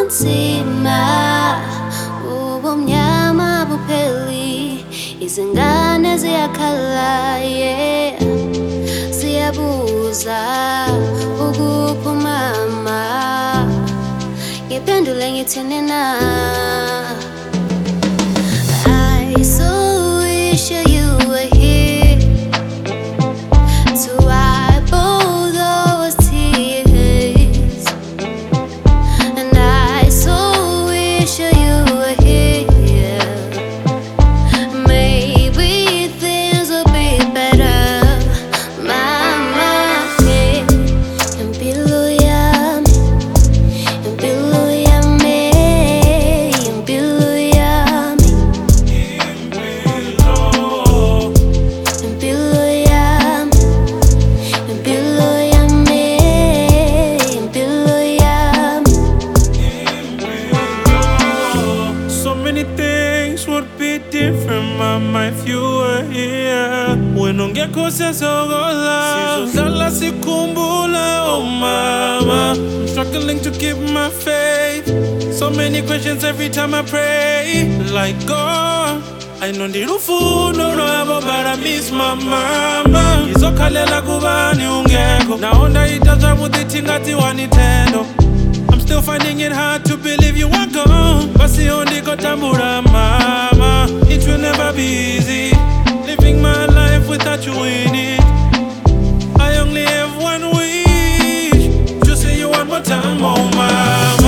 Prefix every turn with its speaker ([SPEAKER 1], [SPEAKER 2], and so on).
[SPEAKER 1] bunzima, ubumnyama bupheli, izingane ziyakhala, yeah, ziyabuza ukuphi mama, ngiphendule ngithini na. I so wish you were here to wipe all those tears, and I so wish you were here. Maybe things will be better, mama. Impilo yami, impilo yami, impilo yami, impilo yami, impilo yami, impilo yami.
[SPEAKER 2] So many things would be different, mama, if you were here. When ungekho sezogola, sizodlala sikhumbula, oh mama. I'm struggling to keep my faith. So many questions every time I pray. Like God, I know ndilufuna lwabo, but I miss my mama. Ngizokhalela kubani ungekho, naona itaja budithi ngathi wanithendo. I'm still finding it hard to believe you are gone. Basi ondikotambula mama. It will never be easy living my life without you in it. I only have one wish, to see you one more time, oh mama.